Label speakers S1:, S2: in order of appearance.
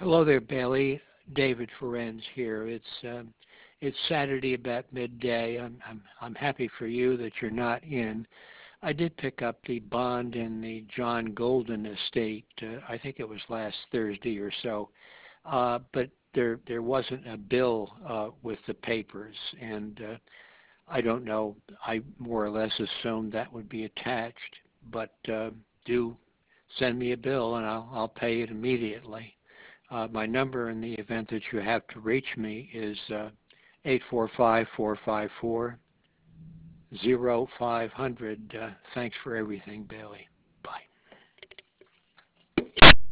S1: Hello there, Bailey. David Ferenz here. It's Saturday about midday. I'm happy for you that you're not in. I did pick up the bond in the John Golden estate. I think it was last Thursday or so. But there wasn't a bill with the papers, and I don't know. I more or less assumed that would be attached. But do send me a bill, and I'll pay it immediately. My number in the event that you have to reach me is 845-454-0500. Thanks for everything, Bailey.